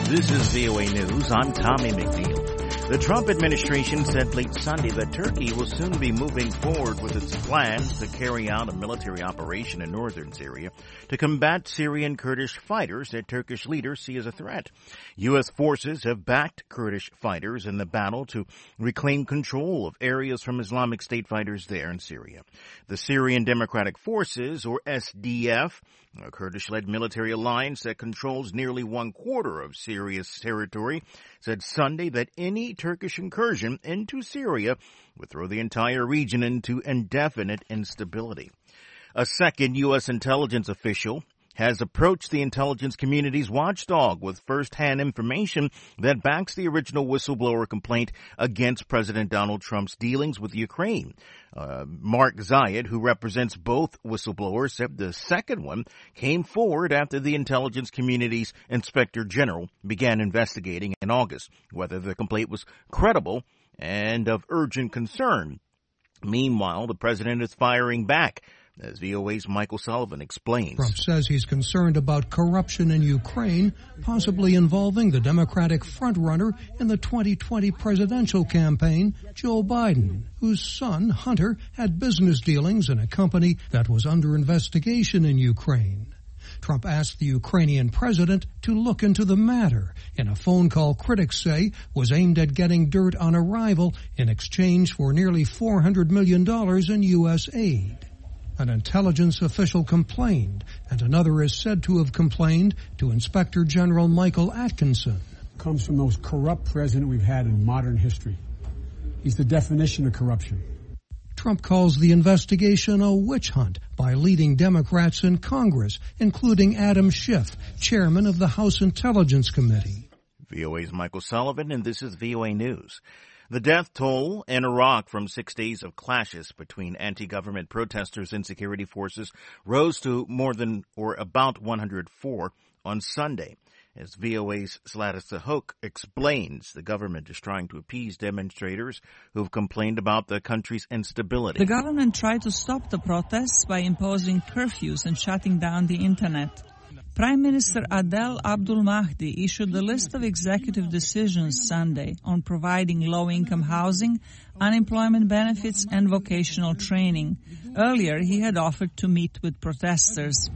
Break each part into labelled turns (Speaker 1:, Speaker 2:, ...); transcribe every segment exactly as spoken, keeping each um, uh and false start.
Speaker 1: This is V O A News. I'm Tommy McNeil. The Trump administration said late Sunday that Turkey will soon be moving forward with its plans to carry out a military operation in northern Syria to combat Syrian Kurdish fighters that Turkish leaders see as a threat. U S forces have backed Kurdish fighters in the battle to reclaim control of areas from Islamic State fighters there in Syria. The Syrian Democratic Forces, or S D F, a Kurdish-led military alliance that controls nearly one quarter of Syria's territory, said Sunday that any Turkish incursion into Syria would throw the entire region into indefinite instability. A second U S intelligence official has approached the intelligence community's watchdog with first-hand information that backs the original whistleblower complaint against President Donald Trump's dealings with Ukraine. Uh, Mark Zayed, who represents both whistleblowers, said the second one came forward after the intelligence community's inspector general began investigating in August whether the complaint was credible and of urgent concern. Meanwhile, the president is firing back, as V O A's Michael Sullivan explains.
Speaker 2: Trump says he's concerned about corruption in Ukraine, possibly involving the Democratic frontrunner in the twenty twenty presidential campaign, Joe Biden, whose son, Hunter, had business dealings in a company that was under investigation in Ukraine. Trump asked the Ukrainian president to look into the matter in a phone call critics say was aimed at getting dirt on a rival in exchange for nearly four hundred million dollars in U S aid. An intelligence official complained, and another is said to have complained to Inspector General Michael Atkinson.
Speaker 3: Comes from the most corrupt president we've had in modern history. He's the definition of corruption.
Speaker 2: Trump calls the investigation a witch hunt by leading Democrats in Congress, including Adam Schiff, chairman of the House Intelligence Committee.
Speaker 1: V O A's Michael Sullivan, and this is V O A News. The death toll in Iraq from six days of clashes between anti-government protesters and security forces rose to more than or about one hundred four on Sunday. As V O A's Sladis Sahok explains, the government is trying to appease demonstrators who've complained about the country's instability.
Speaker 4: The government tried to stop the protests by imposing curfews and shutting down the internet. Prime Minister Adel Abdul Mahdi issued a list of executive decisions Sunday on providing low-income housing, unemployment benefits, and vocational training. Earlier, he had offered to meet with protesters.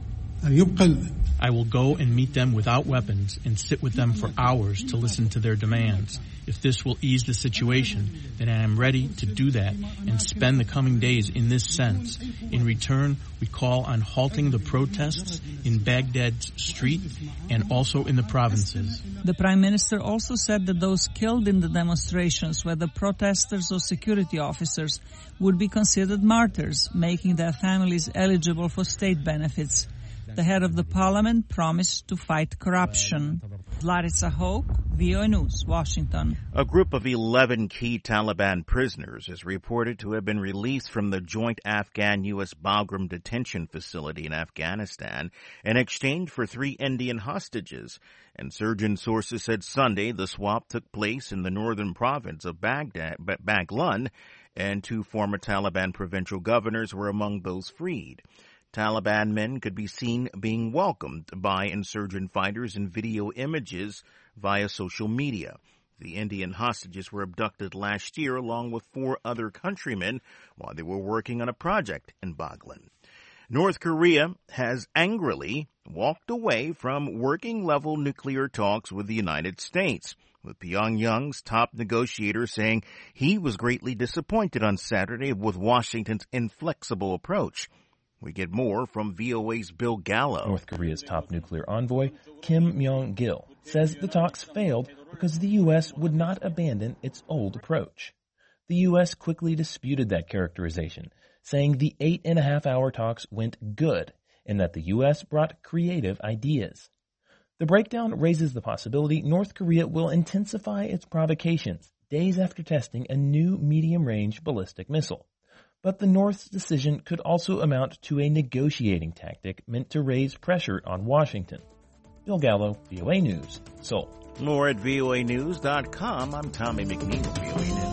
Speaker 5: I will go and meet them without weapons and sit with them for hours to listen to their demands. If this will ease the situation, then I am ready to do that and spend the coming days in this sense. In return, we call on halting the protests in Baghdad's street and also in the provinces.
Speaker 4: The Prime Minister also said that those killed in the demonstrations, whether protesters or security officers, would be considered martyrs, making their families eligible for state benefits. The head of the parliament promised to fight corruption. Larissa Hoke, V O A News, Washington.
Speaker 1: A group of eleven key Taliban prisoners is reported to have been released from the joint Afghan-U S Bagram detention facility in Afghanistan in exchange for three Indian hostages. Insurgent sources said Sunday the swap took place in the northern province of Baghdad, Baghlan, and two former Taliban provincial governors were among those freed. Taliban men could be seen being welcomed by insurgent fighters in video images via social media. The Indian hostages were abducted last year along with four other countrymen while they were working on a project in Baghlan. North Korea has angrily walked away from working-level nuclear talks with the United States, with Pyongyang's top negotiator saying he was greatly disappointed on Saturday with Washington's inflexible approach. We get more from V O A's Bill Gallo.
Speaker 6: North Korea's top nuclear envoy, Kim Myong-gil, says the talks failed because the U S would not abandon its old approach. The U S quickly disputed that characterization, saying the eight and a half hour talks went good and that the U S brought creative ideas. The breakdown raises the possibility North Korea will intensify its provocations days after testing a new medium-range ballistic missile. But the North's decision could also amount to a negotiating tactic meant to raise pressure on Washington. Bill Gallo, V O A News, Seoul.
Speaker 1: More at V O A news dot com. I'm Tommy McNeil, V O A News.